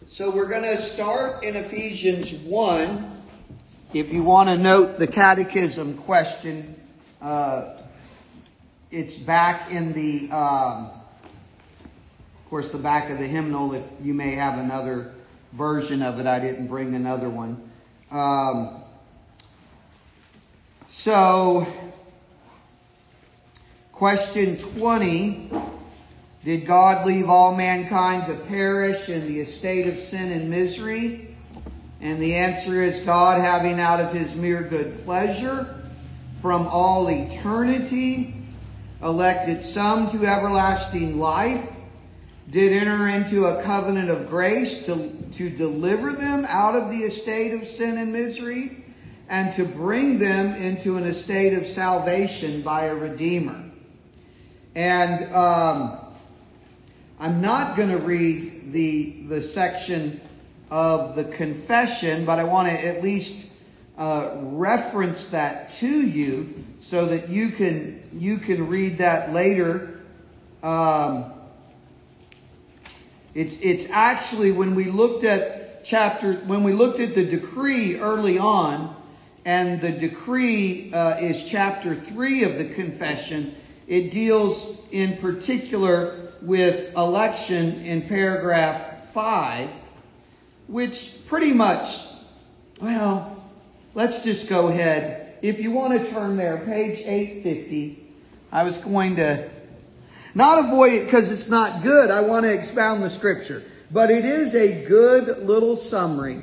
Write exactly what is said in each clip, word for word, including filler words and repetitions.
So we're going to start in Ephesians one. If you want to note the catechism question, uh, it's back in the, um, of course, the back of the hymnal. If you may have another version of it, I didn't bring another one. Um, so, question twenty. Did God leave all mankind to perish in the estate of sin and misery? And the answer is God, having out of his mere good pleasure from all eternity elected some to everlasting life, did enter into a covenant of grace to, to deliver them out of the estate of sin and misery and to bring them into an estate of salvation by a Redeemer. And um, I'm not going to read the, the section of the confession, but I want to at least uh, reference that to you so that you can you can read that later. Um, it's it's actually when we looked at chapter when we looked at the decree early on, and the decree uh, is chapter three of the confession. It deals in particular with election in paragraph five, which pretty much, well, let's just go ahead. If you want to turn there, page eight fifty. I was going to not avoid it because it's not good. I want to expound the scripture. But it is a good little summary.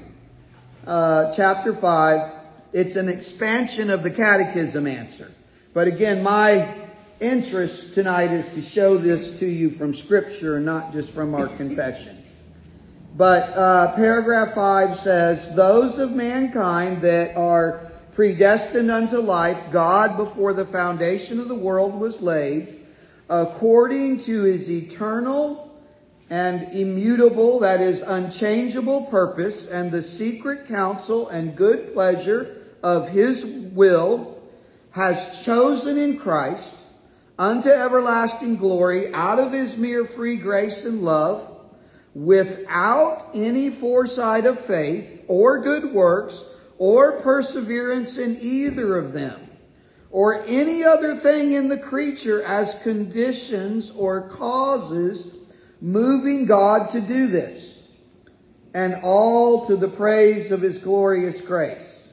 Uh, chapter five. It's an expansion of the catechism answer. But again, my interest tonight is to show this to you from Scripture and not just from our confession. But uh, paragraph five says, those of mankind that are predestined unto life, God before the foundation of the world was laid, according to his eternal and immutable, that is unchangeable purpose, and the secret counsel and good pleasure of his will, has chosen in Christ unto everlasting glory out of his mere free grace and love, without any foresight of faith or good works or perseverance in either of them, or any other thing in the creature as conditions or causes moving God to do this, and all to the praise of his glorious grace.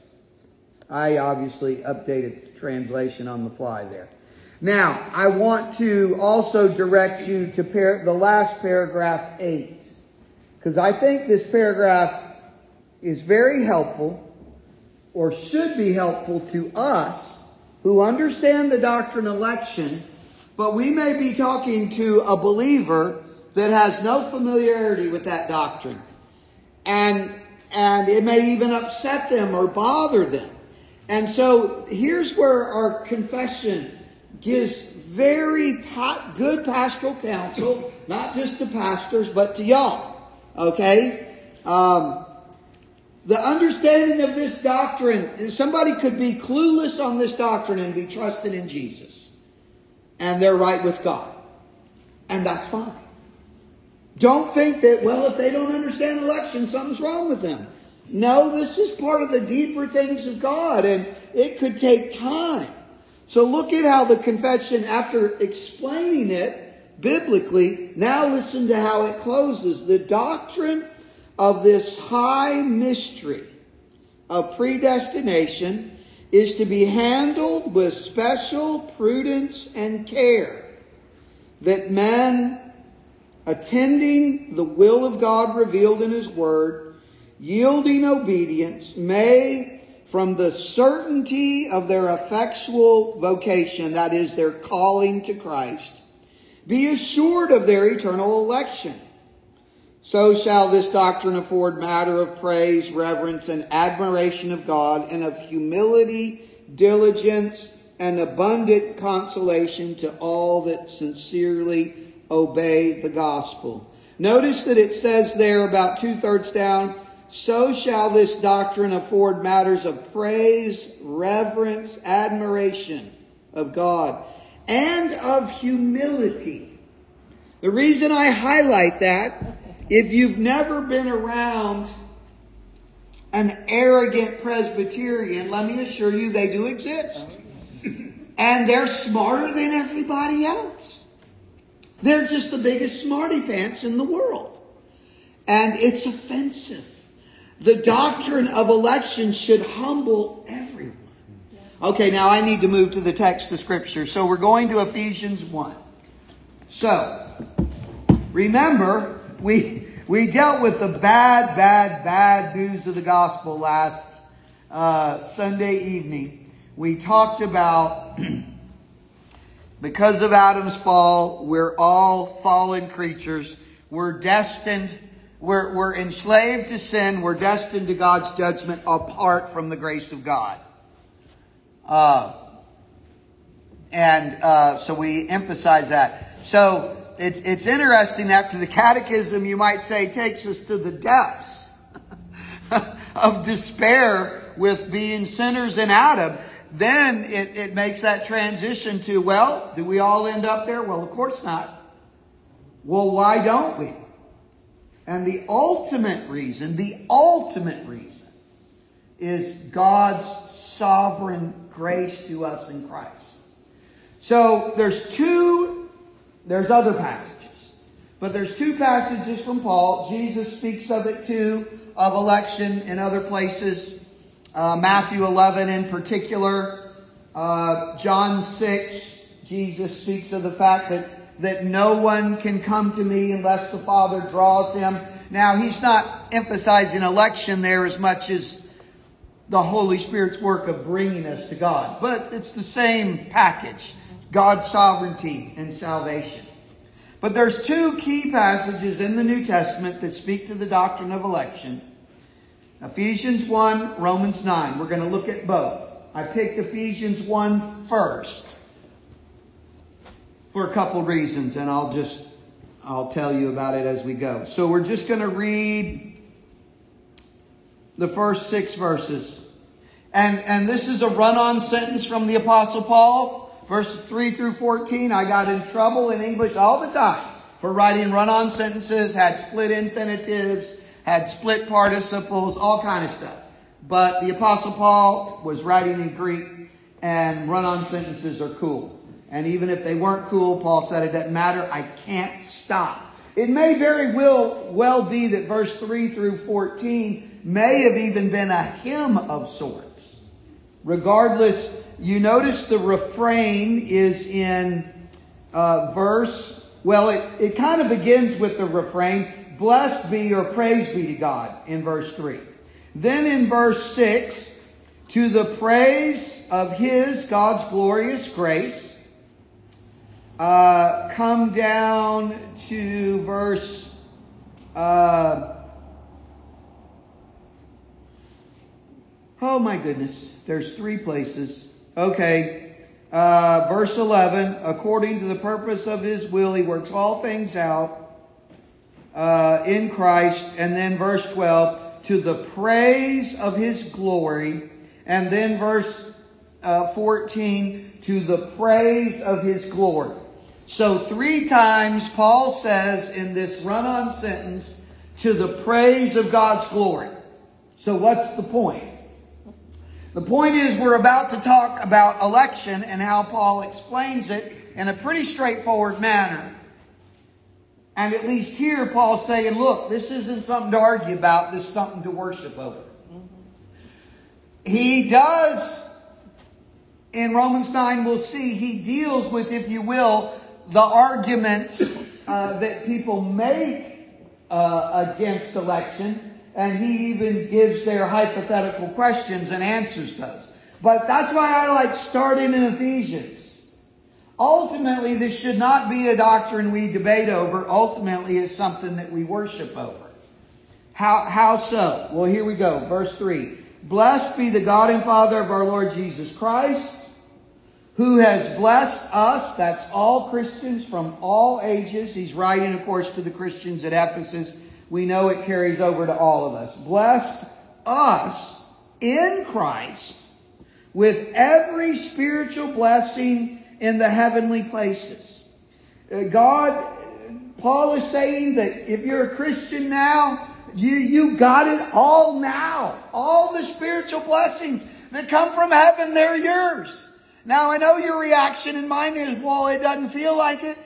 I obviously updated the translation on the fly there. Now, I want to also direct you to par- the last paragraph eight. Because I think this paragraph is very helpful, or should be helpful to us who understand the doctrine of election, but we may be talking to a believer that has no familiarity with that doctrine. And, and it may even upset them or bother them. And so here's where our confession gives very pa- good pastoral counsel, not just to pastors, but to y'all. Okay? Um, the understanding of this doctrine, somebody could be clueless on this doctrine and be trusting in Jesus. And they're right with God. And that's fine. Don't think that, well, if they don't understand election, something's wrong with them. No, this is part of the deeper things of God, and it could take time. So look at how the confession, after explaining it biblically, now listen to how it closes. The doctrine of this high mystery of predestination is to be handled with special prudence and care, that men, attending the will of God revealed in his word, yielding obedience, may, from the certainty of their effectual vocation, that is, their calling to Christ, be assured of their eternal election. So shall this doctrine afford matter of praise, reverence, and admiration of God, and of humility, diligence, and abundant consolation to all that sincerely obey the gospel. Notice that it says there about two-thirds down, so shall this doctrine afford matters of praise, reverence, admiration of God, and of humility. The reason I highlight that if you've never been around an arrogant Presbyterian, let me assure you they do exist. And they're smarter than everybody else. They're just the biggest smarty pants in the world. And it's offensive. The doctrine of election should humble everyone. Okay, now I need to move to the text of Scripture. So we're going to Ephesians one. So, remember, we we dealt with the bad, bad, bad news of the gospel last uh, Sunday evening. We talked about because of Adam's fall, we're all fallen creatures. We're destined, we're, we're enslaved to sin. We're destined to God's judgment apart from the grace of God. Uh, and uh, so we emphasize that. So it's it's interesting, after the catechism, you might say, takes us to the depths of despair with being sinners in Adam. Then it, it makes that transition to, well, do we all end up there? Well, of course not. Well, why don't we? And the ultimate reason, the ultimate reason is God's sovereign grace to us in Christ. So there's two, there's other passages, but there's two passages from Paul. Jesus speaks of it too, of election in other places. Uh, Matthew eleven in particular, uh, John six, Jesus speaks of the fact that, that no one can come to me unless the Father draws him. Now, he's not emphasizing election there as much as the Holy Spirit's work of bringing us to God. But it's the same package. God's sovereignty and salvation. But there's two key passages in the New Testament that speak to the doctrine of election. Ephesians one, Romans nine. We're going to look at both. I picked Ephesians one first for a couple reasons, and I'll just I'll tell you about it as we go. So we're just going to read the first six verses. And, and this is a run-on sentence from the Apostle Paul, verses three through fourteen. I got in trouble in English all the time for writing run-on sentences, had split infinitives, had split participles, all kind of stuff. But the Apostle Paul was writing in Greek, and run-on sentences are cool. And even if they weren't cool, Paul said, it doesn't matter, I can't stop. It may very well, well be that verse three through fourteen may have even been a hymn of sorts. Regardless, you notice the refrain is in uh, verse, well, it, it kind of begins with the refrain, blessed be or praise be to God, in verse three. Then in verse six, to the praise of His, God's glorious grace, uh, come down to verse, uh, oh my goodness, there's three places. Okay, uh, verse eleven, according to the purpose of His will, He works all things out Uh, in Christ. And then verse twelve, to the praise of His glory. And then verse uh, fourteen, to the praise of His glory. So three times Paul says in this run-on sentence, to the praise of God's glory. So what's the point? The point is, we're about to talk about election and how Paul explains it in a pretty straightforward manner. And at least here, Paul's saying, look, this isn't something to argue about. This is something to worship over. Mm-hmm. He does, in Romans nine, we'll see, he deals with, if you will, the arguments uh, that people make uh, against election. And he even gives their hypothetical questions and answers those. But that's why I like starting in Ephesians. Ultimately, this should not be a doctrine we debate over. Ultimately, it's something that we worship over. How, how so? Well, here we go. Verse three. Blessed be the God and Father of our Lord Jesus Christ, who has blessed us, that's all Christians from all ages. He's writing, of course, to the Christians at Ephesus. We know it carries over to all of us. Blessed us in Christ with every spiritual blessing in the heavenly places. God Paul is saying that if you're a Christian now, you, you got it all now. All the spiritual blessings that come from heaven, they're yours. Now, I know your reaction and mine is, well, it doesn't feel like it.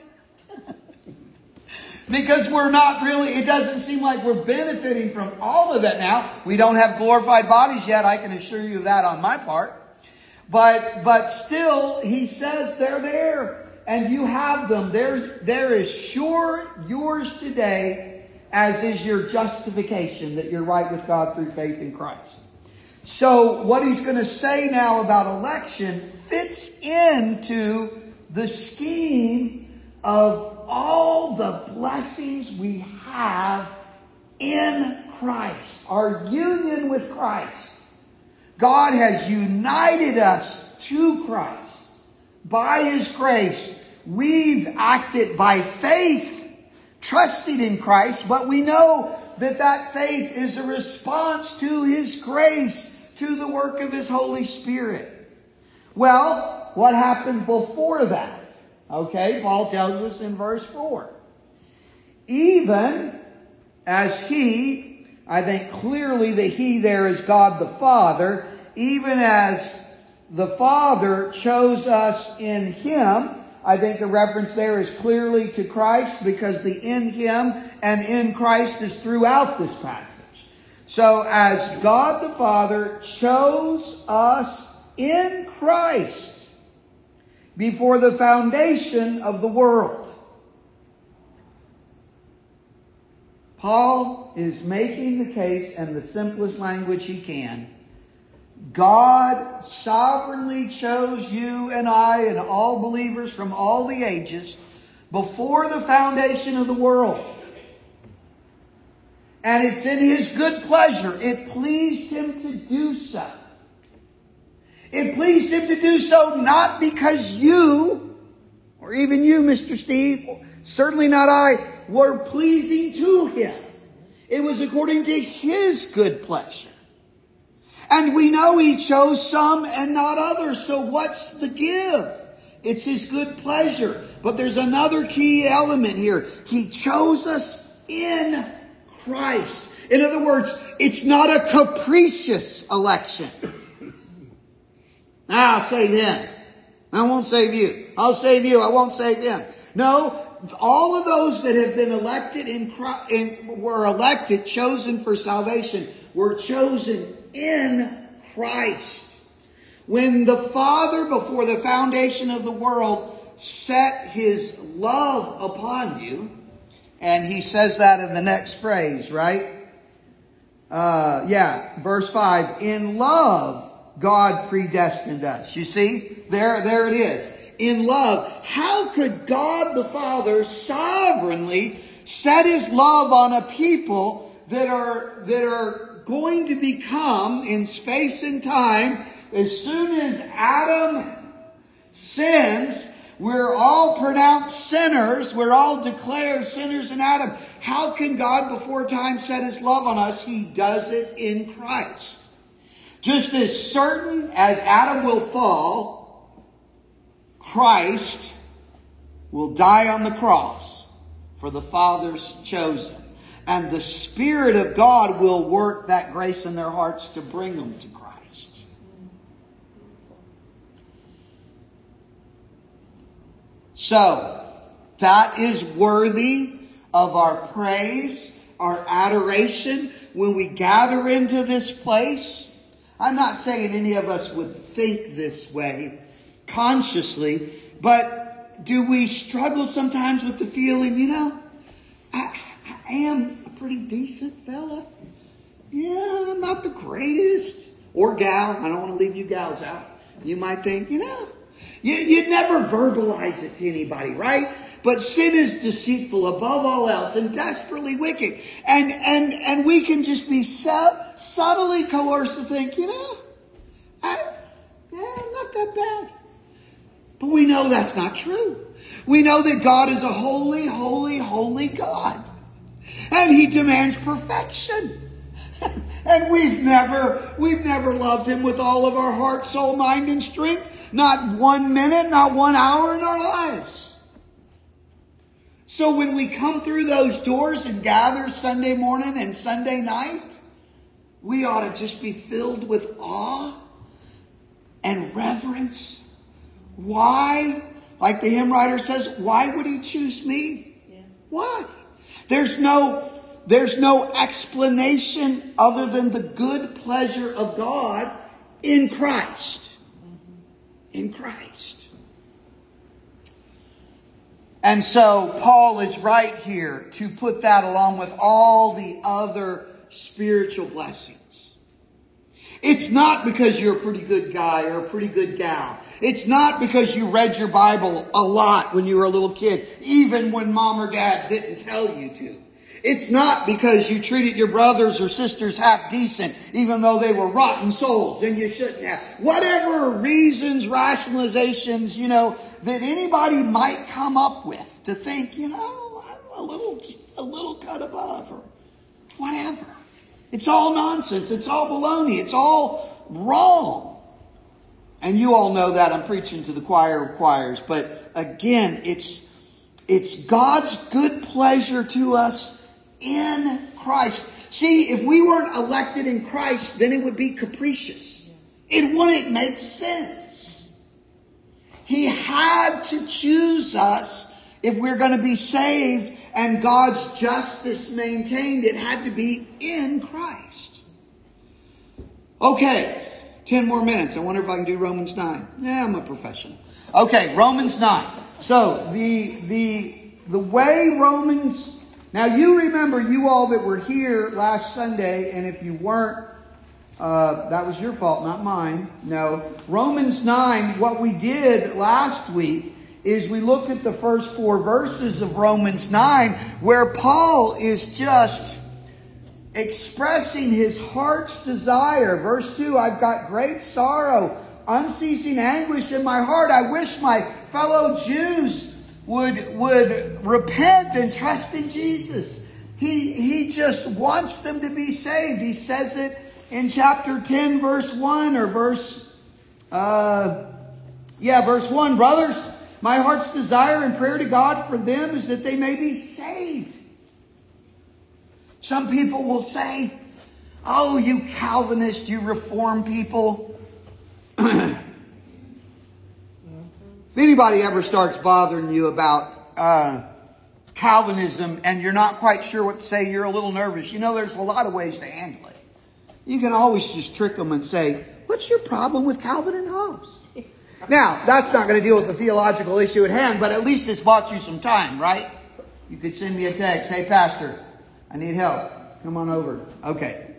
Because we're not really, it doesn't seem like we're benefiting from all of that now. We don't have glorified bodies yet. I can assure you of that on my part. But, but still, he says they're there and you have them. They're, they're as sure yours today as is your justification that you're right with God through faith in Christ. So what he's going to say now about election fits into the scheme of all the blessings we have in Christ. Our union with Christ. God has united us to Christ. By His grace, we've acted by faith, trusting in Christ, but we know that that faith is a response to His grace, to the work of His Holy Spirit. Well, what happened before that? Okay, Paul tells us in verse four. Even as He, I think clearly the He there is God the Father, even as the Father chose us in Him, I think the reference there is clearly to Christ because the in Him and in Christ is throughout this passage. So as God the Father chose us in Christ before the foundation of the world. Paul is making the case in the simplest language he can. God sovereignly chose you and I and all believers from all the ages before the foundation of the world. And it's in His good pleasure. It pleased Him to do so. It pleased Him to do so not because you, or even you, Mister Steve, certainly not I, were pleasing to Him. It was according to His good pleasure. And we know He chose some and not others. So what's the give? It's His good pleasure. But there's another key element here. He chose us in Christ. In other words, it's not a capricious election. I'll save him. I won't save you. I'll save you. I won't save him. No, all of those that have been elected in Christ, in, were elected, chosen for salvation, were chosen in Christ. When the Father, before the foundation of the world, set His love upon you, and He says that in the next phrase, right? Uh, yeah, verse five. In love, God predestined us. You see? There, there it is. In love. How could God the Father sovereignly set His love on a people that are, that are going to become, in space and time, as soon as Adam sins, we're all pronounced sinners. We're all declared sinners in Adam. How can God before time set His love on us? He does it in Christ. Just as certain as Adam will fall, Christ will die on the cross for the Father's chosen. And the Spirit of God will work that grace in their hearts to bring them to Christ. So, that is worthy of our praise, our adoration when we gather into this place. I'm not saying any of us would think this way consciously, but do we struggle sometimes with the feeling, you know, I, I am a pretty decent fella. Yeah, I'm not the greatest. Or gal. I don't want to leave you gals out. You might think, you know, you, you'd never verbalize it to anybody, right? But sin is deceitful above all else and desperately wicked. And and and we can just be so subtly coerced to think, you know, I, yeah, I'm not that bad. But we know that's not true. We know that God is a holy, holy, holy God. And He demands perfection. And we've never, we've never loved Him with all of our heart, soul, mind, and strength. Not one minute, not one hour in our lives. So when we come through those doors and gather Sunday morning and Sunday night, we ought to just be filled with awe and reverence. Why? Like the hymn writer says, why would he choose me? Yeah. Why? There's no, there's no explanation other than the good pleasure of God in Christ. In Christ. And so Paul is right here to put that along with all the other spiritual blessings. It's not because you're a pretty good guy or a pretty good gal. It's not because you read your Bible a lot when you were a little kid, even when mom or dad didn't tell you to. It's not because you treated your brothers or sisters half decent, even though they were rotten souls and you shouldn't have. Whatever reasons, rationalizations, you know, that anybody might come up with to think, you know, I'm a little, just a little cut above or whatever. It's all nonsense. It's all baloney. It's all wrong. And you all know that. I'm preaching to the choir of choirs. But again, it's, it's God's good pleasure to us in Christ. See, if we weren't elected in Christ, then it would be capricious. It wouldn't make sense. He had to choose us if we're going to be saved and God's justice maintained. It had to be in Christ. Okay, ten more minutes. I wonder if I can do Romans nine. Yeah, I'm a professional. Okay, Romans nine. So the the the way Romans. Now you remember, you all that were here last Sunday, and if you weren't, uh, that was your fault, not mine. No, Romans nine. What we did last week is we looked at the first four verses of Romans nine, where Paul is just expressing his heart's desire. Verse two, I've got great sorrow, unceasing anguish in my heart. I wish my fellow Jews would, would repent and trust in Jesus. He, he just wants them to be saved. He says it in chapter ten, verse one, or verse, uh, yeah, verse one. Brothers, my heart's desire and prayer to God for them is that they may be saved. Some people will say, oh, you Calvinist, you Reformed people. If anybody ever starts bothering you about uh, Calvinism and you're not quite sure what to say, you're a little nervous, you know there's a lot of ways to handle it. You can always just trick them and say, what's your problem with Calvin and Hobbes? Now, that's not going to deal with the theological issue at hand, but at least it's bought you some time, right? You could send me a text, hey pastor, I need help. Come on over. Okay.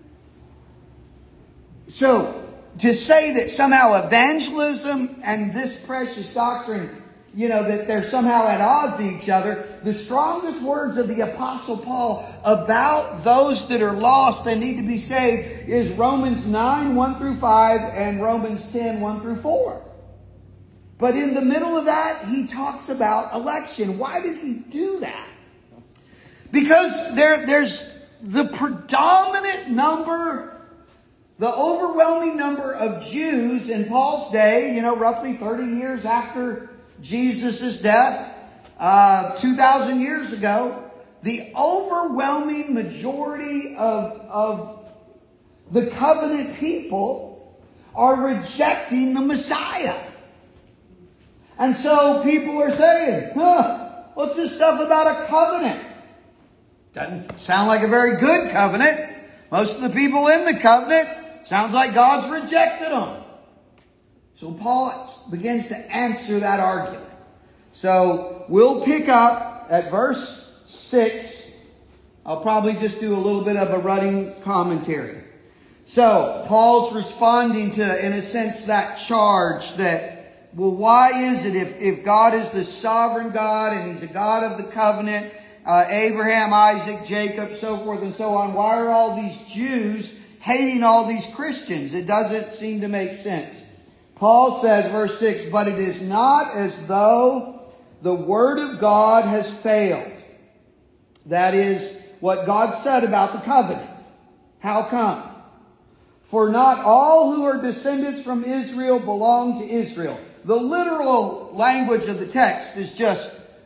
So, to say that somehow evangelism and this precious doctrine, you know, that they're somehow at odds with each other, the strongest words of the Apostle Paul about those that are lost and need to be saved is Romans nine, one through five and Romans ten, one through four. But in the middle of that, he talks about election. Why does he do that? Because there, there's the predominant number, the overwhelming number of Jews in Paul's day, you know, roughly thirty years after Jesus' death, uh, two thousand years ago, the overwhelming majority of, of the covenant people are rejecting the Messiah. And so people are saying, huh, what's this stuff about a covenant? Doesn't sound like a very good covenant. Most of the people in the covenant, sounds like God's rejected them. So Paul begins to answer that argument. So we'll pick up at verse six. I'll probably just do a little bit of a running commentary. So Paul's responding to, in a sense, that charge that, well, why is it if, if God is the sovereign God and He's a God of the covenant, uh, Abraham, Isaac, Jacob, so forth and so on, why are all these Jews hating all these Christians? It doesn't seem to make sense. Paul says, verse six, but it is not as though the word of God has failed. That is what God said about the covenant. How come? For not all who are descendants from Israel belong to Israel. The literal language of the text is just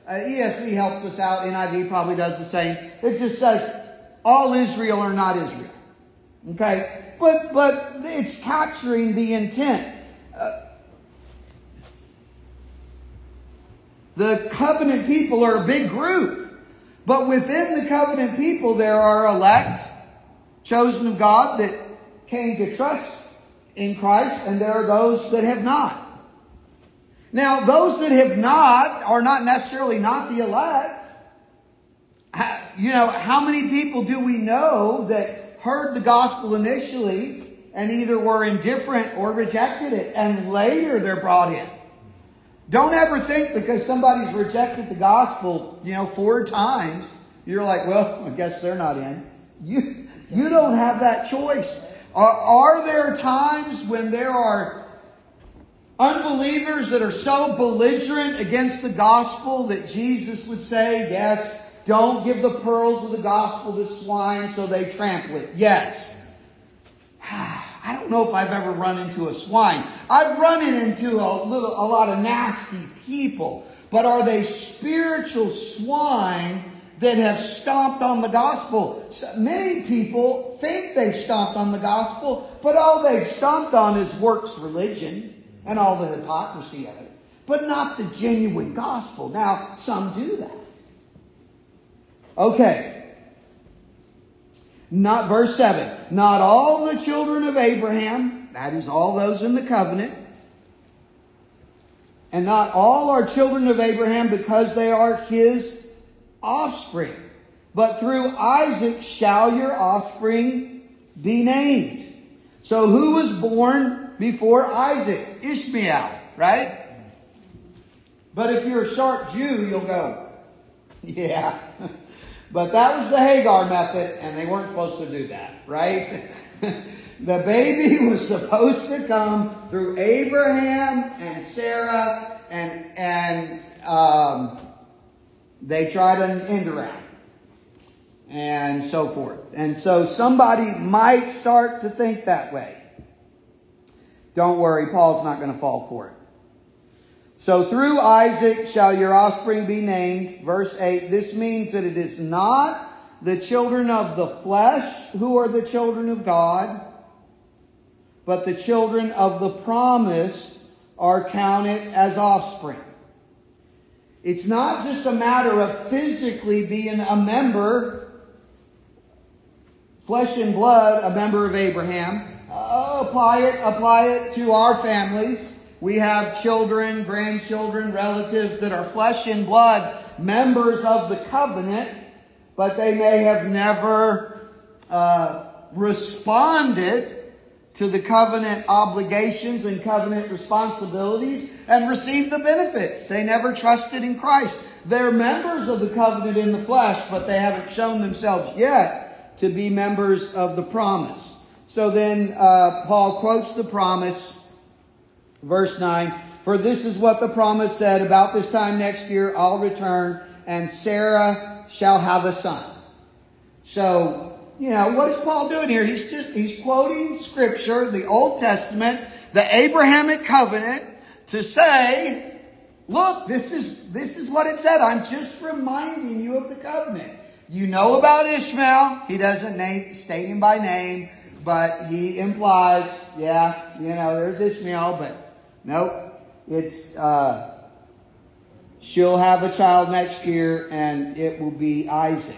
Uh, E S V helps us out. N I V probably does the same. It just says, all Israel are not Israel. Okay? But, but it's capturing the intent. Uh, the covenant people are a big group. But within the covenant people, there are elect, chosen of God, that came to trust in Christ, and there are those that have not. Now, those that have not are not necessarily not the elect. You know, how many people do we know that heard the gospel initially and either were indifferent or rejected it, and later they're brought in? Don't ever think because somebody's rejected the gospel, you know, four times, you're like, well, I guess they're not in. You, you don't have that choice. Are, are there times when there are unbelievers that are so belligerent against the gospel that Jesus would say, yes, don't give the pearls of the gospel to swine so they trample it? Yes. I don't know if I've ever run into a swine. I've run into a little, a lot of nasty people. But are they spiritual swine that have stomped on the gospel? So many people think they've stomped on the gospel, but all they've stomped on is works religion and all the hypocrisy of it, but not the genuine gospel. Now, some do that. Okay. Not verse seven. Not all the children of Abraham, that is all those in the covenant, and not all are children of Abraham because they are his offspring. But through Isaac shall your offspring be named. So who was born before Isaac? Ishmael, right? But if you're a sharp Jew, you'll go, yeah. But that was the Hagar method, and they weren't supposed to do that, right? The baby was supposed to come through Abraham and Sarah, and and um, they tried an end around, and so forth. And so somebody might start to think that way. Don't worry, Paul's not going to fall for it. So through Isaac shall your offspring be named. Verse eight, this means that it is not the children of the flesh who are the children of God, but the children of the promise are counted as offspring. It's not just a matter of physically being a member, flesh and blood, a member of Abraham. Uh, apply it, apply it to our families. We have children, grandchildren, relatives that are flesh and blood, members of the covenant, but they may have never uh, responded to the covenant obligations and covenant responsibilities and received the benefits. They never trusted in Christ. They're members of the covenant in the flesh, but they haven't shown themselves yet to be members of the promise. So then uh, Paul quotes the promise. Verse nine, for this is what the promise said, about this time next year I'll return, and Sarah shall have a son. So, you know, what is Paul doing here? He's just, he's quoting Scripture, the Old Testament, the Abrahamic covenant, to say, look, this is, this is what it said. I'm just reminding you of the covenant. You know about Ishmael. He doesn't name, state him by name, but he implies, yeah, you know, there's Ishmael, but nope, it's, uh, she'll have a child next year and it will be Isaac.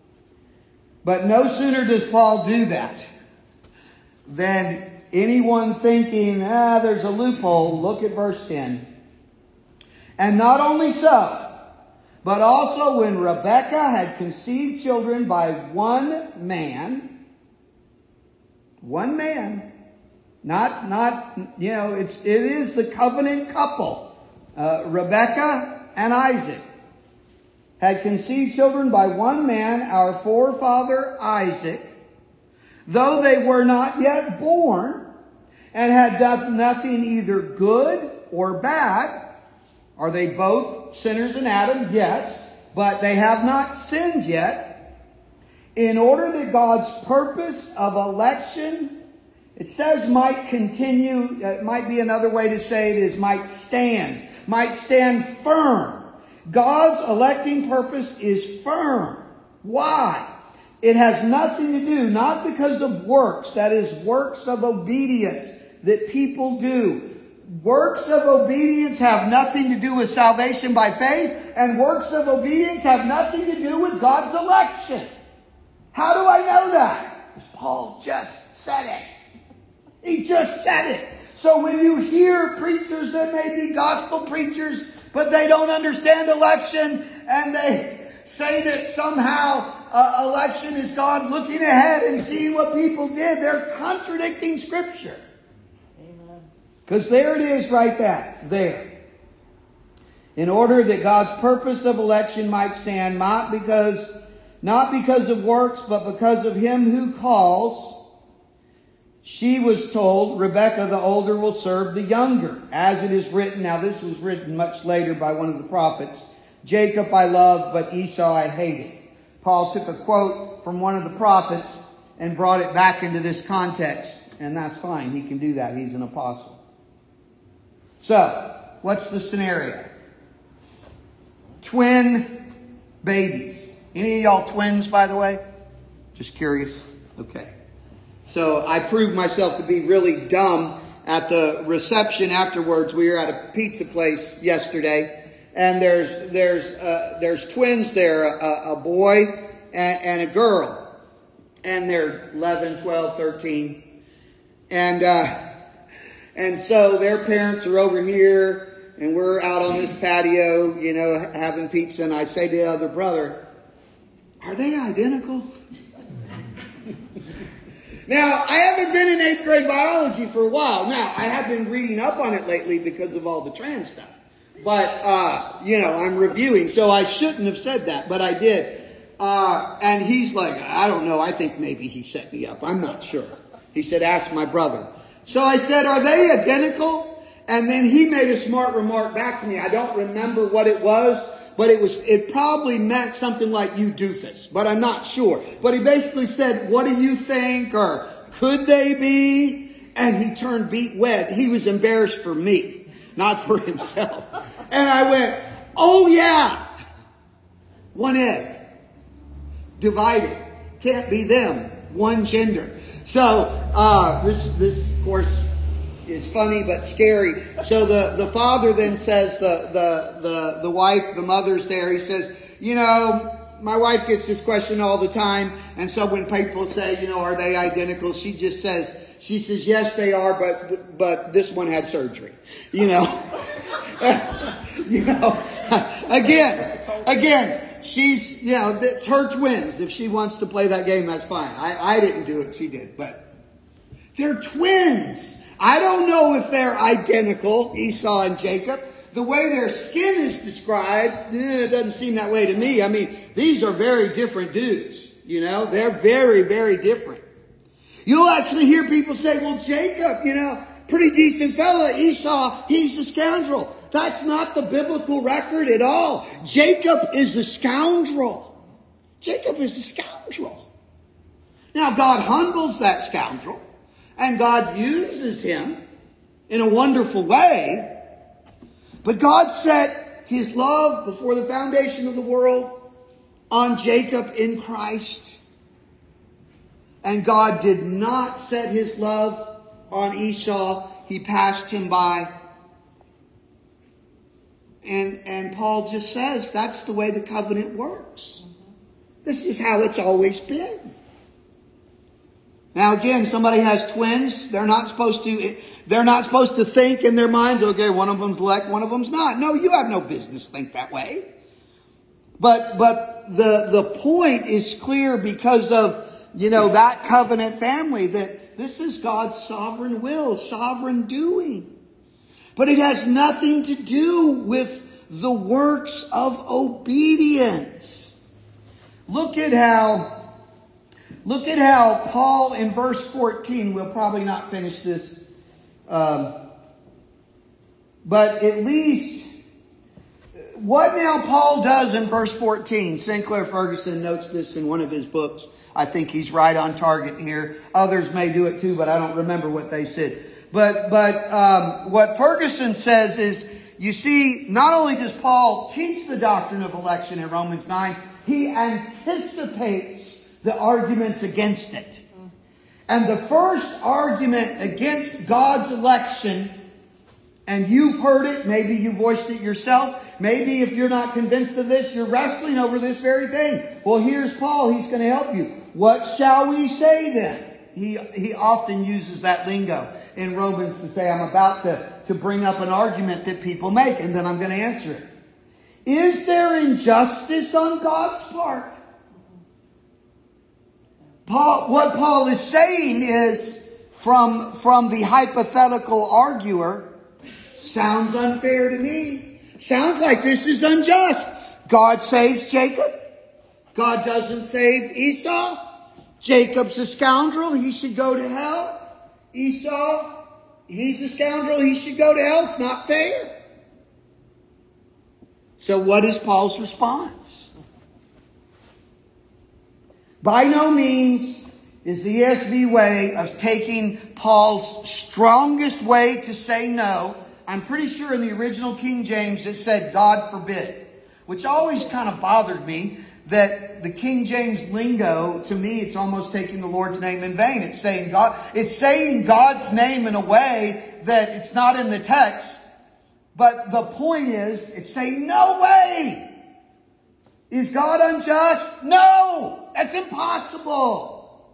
But no sooner does Paul do that than anyone thinking, ah, there's a loophole. Look at verse ten. And not only so, but also when Rebekah had conceived children by one man, one man, Not, not, you know, it's, it is the covenant couple, uh, Rebekah and Isaac, had conceived children by one man, our forefather Isaac, though they were not yet born, and had done nothing either good or bad. Are they both sinners in Adam? Yes, but they have not sinned yet. In order that God's purpose of election, it says might continue, it might be another way to say it is might stand, might stand firm. God's electing purpose is firm. Why? It has nothing to do, not because of works, that is, works of obedience that people do. Works of obedience have nothing to do with salvation by faith, and works of obedience have nothing to do with God's election. How do I know that? Because Paul just said it. He just said it. So when you hear preachers that may be gospel preachers, but they don't understand election, and they say that somehow uh, election is God looking ahead and seeing what people did, they're contradicting Scripture. Because there it is right there. There. In order that God's purpose of election might stand, not because, not because of works, but because of him who calls. She was told, Rebekah the older will serve the younger. As it is written, now this was written much later by one of the prophets, Jacob I loved, but Esau I hated. Paul took a quote from one of the prophets and brought it back into this context. And that's fine. He can do that. He's an apostle. So, what's the scenario? Twin babies. Any of y'all twins, by the way? Just curious. Okay. So, I proved myself to be really dumb at the reception afterwards. We were at a pizza place yesterday, and there's there's uh, there's twins there, a, a boy and, and a girl, and they're eleven, twelve, thirteen, and. Uh, And so their parents are over here and we're out on this patio, you know, having pizza. And I say to the other brother, are they identical? Now, I haven't been in eighth grade biology for a while. Now, I have been reading up on it lately because of all the trans stuff. But, uh, you know, I'm reviewing. So I shouldn't have said that, but I did. Uh, and he's like, I don't know. I think maybe he set me up. I'm not sure. He said, ask my brother. So I said, are they identical? And then he made a smart remark back to me. I don't remember what it was, but it was, it probably meant something like you doofus, but I'm not sure. But he basically said, what do you think? Or could they be? And he turned beet red. He was embarrassed for me, not for himself. And I went, oh yeah, one egg, divided. Can't be them, one gender. So, uh, this, this, of course, is funny but scary. So the, the father then says, the, the, the, the wife, the mother's there, he says, you know, my wife gets this question all the time. And so when people say, you know, are they identical? She just says, she says, yes, they are, but, but this one had surgery. You know, you know, again, again. She's, you know, it's her twins. If she wants to play that game, that's fine. I, I didn't do it. She did. But they're twins. I don't know if they're identical, Esau and Jacob. The way their skin is described, eh, it doesn't seem that way to me. I mean, these are very different dudes. You know, they're very, very different. You'll actually hear people say, well, Jacob, you know, pretty decent fella. Esau, he's a scoundrel. That's not the biblical record at all. Jacob is a scoundrel. Jacob is a scoundrel. Now, God humbles that scoundrel, and God uses him in a wonderful way. But God set his love before the foundation of the world on Jacob in Christ. And God did not set his love on Esau. He passed him by. And, and Paul just says that's the way the covenant works. This is how it's always been. Now again, somebody has twins. They're not supposed to, they're not supposed to think in their minds, okay, one of them's elect, one of them's not. No, you have no business to think that way. But, but the, the point is clear because of, you know, that covenant family, that this is God's sovereign will, sovereign doing. But it has nothing to do with the works of obedience. Look at how, look at how Paul in verse fourteen, we'll probably not finish this, um, but at least what now Paul does in verse fourteen. Sinclair Ferguson notes this in one of his books. I think he's right on target here. Others may do it too, but I don't remember what they said. But, but, um, what Ferguson says is, You see, not only does Paul teach the doctrine of election in Romans nine, he anticipates the arguments against it. And the first argument against God's election, and you've heard it, maybe you voiced it yourself, maybe if you're not convinced of this, you're wrestling over this very thing. Well, here's Paul, he's going to help you. What shall we say then? He, he often uses that lingo in Romans to say, I'm about to, to bring up an argument that people make, and then I'm going to answer it. Is there injustice on God's part? Paul, what Paul is saying is, from, from the hypothetical arguer, sounds unfair to me. Sounds like this is unjust. God saves Jacob. God doesn't save Esau. Jacob's a scoundrel. He should go to hell. Esau, he's a scoundrel. He should go to hell. It's not fair. So what is Paul's response? By no means is the E S V way of taking Paul's strongest way to say no. I'm pretty sure in the original King James it said, God forbid, which always kind of bothered me, that the King James lingo, to me, it's almost taking the Lord's name in vain. It's saying God, it's saying God's name in a way that it's not in the text. But the point is, it's saying, no way! Is God unjust? No! That's impossible!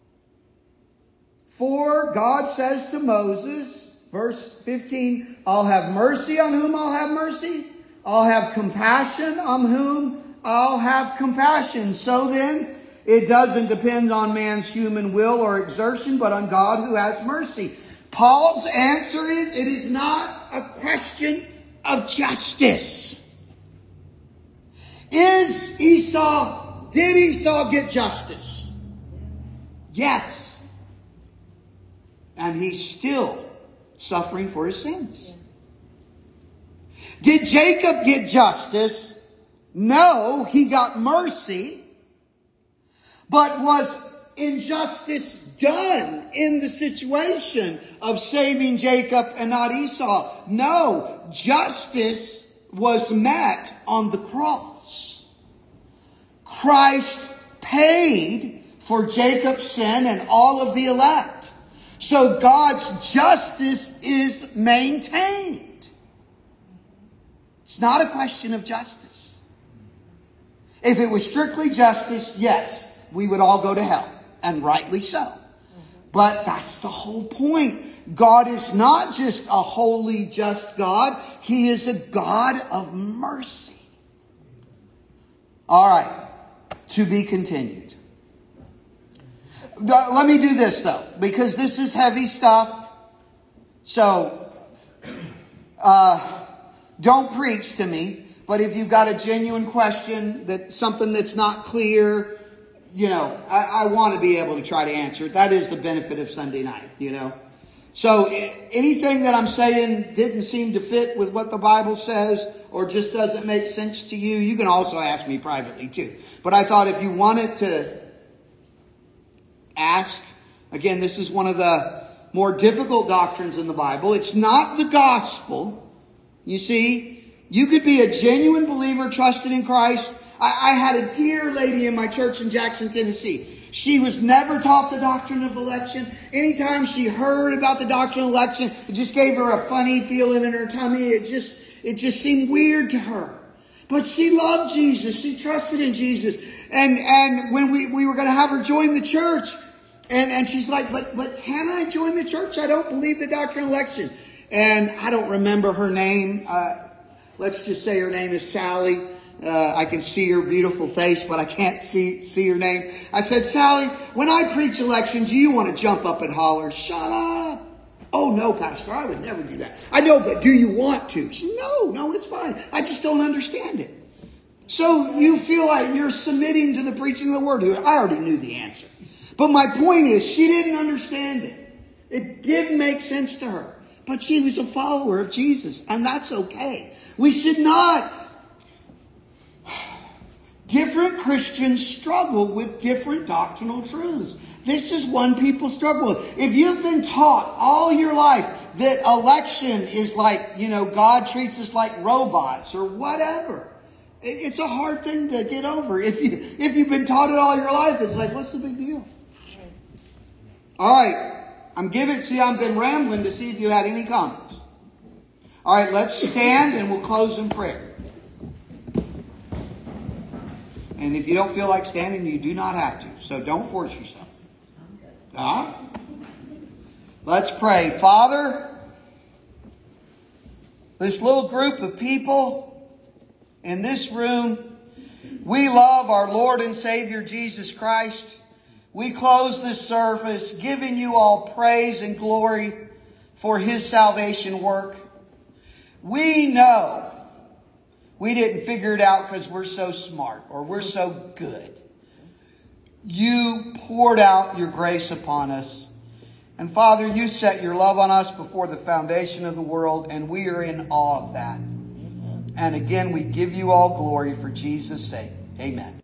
For God says to Moses, verse fifteen, I'll have mercy on whom I'll have mercy. I'll have compassion on whom I'll have compassion. So then, it doesn't depend on man's human will or exertion, but on God who has mercy. Paul's answer is, it is not a question of justice. Is Esau, did Esau get justice? Yes. And he's still suffering for his sins. Did Jacob get justice? No, he got mercy. But was injustice done in the situation of saving Jacob and not Esau? No, justice was met on the cross. Christ paid for Jacob's sin and all of the elect. So God's justice is maintained. It's not a question of justice. If it was strictly justice, yes, we would all go to hell. And rightly so. But that's the whole point. God is not just a holy, just God. He is a God of mercy. All right. To be continued. Let me do this though, because this is heavy stuff. So, uh, don't preach to me. But if you've got a genuine question, that something that's not clear, you know, I, I want to be able to try to answer it. That is the benefit of Sunday night, you know. So anything that I'm saying didn't seem to fit with what the Bible says or just doesn't make sense to you, you can also ask me privately too. But I thought if you wanted to ask, again, this is one of the more difficult doctrines in the Bible. It's not the gospel. You see, you could be a genuine believer, trusted in Christ. I, I had a dear lady in my church in Jackson, Tennessee. She was never taught the doctrine of election. Anytime she heard about the doctrine of election, it just gave her a funny feeling in her tummy. It just, it just seemed weird to her. But she loved Jesus. She trusted in Jesus. And, and when we, we were going to have her join the church, and, and she's like, but, but can I join the church? I don't believe the doctrine of election. And I don't remember her name. Uh, let's just say her name is Sally. Uh, I can see her beautiful face, but I can't see, see her name. I said, Sally, when I preach election, do you want to jump up and holler, shut up? Oh, no, Pastor, I would never do that. I know, but do you want to? She said, no, no, it's fine. I just don't understand it. So you feel like you're submitting to the preaching of the word. I already knew the answer. But my point is, she didn't understand it. It didn't make sense to her. But she was a follower of Jesus, and that's okay. We should not. Different Christians struggle with different doctrinal truths. This is one people struggle with. If you've been taught all your life that election is like, you know, God treats us like robots or whatever. It's a hard thing to get over. If you, if you've been taught it all your life, it's like, what's the big deal? All right. I'm giving, see, I've been rambling to see if you had any comments. All right, let's stand and we'll close in prayer. And if you don't feel like standing, you do not have to. So don't force yourself. All right? Let's pray. Father, this little group of people in this room, we love our Lord and Savior Jesus Christ. We close this service giving you all praise and glory for His salvation work. We know we didn't figure it out because we're so smart or we're so good. You poured out your grace upon us. And Father, you set your love on us before the foundation of the world, and we are in awe of that. And again, we give you all glory for Jesus' sake. Amen.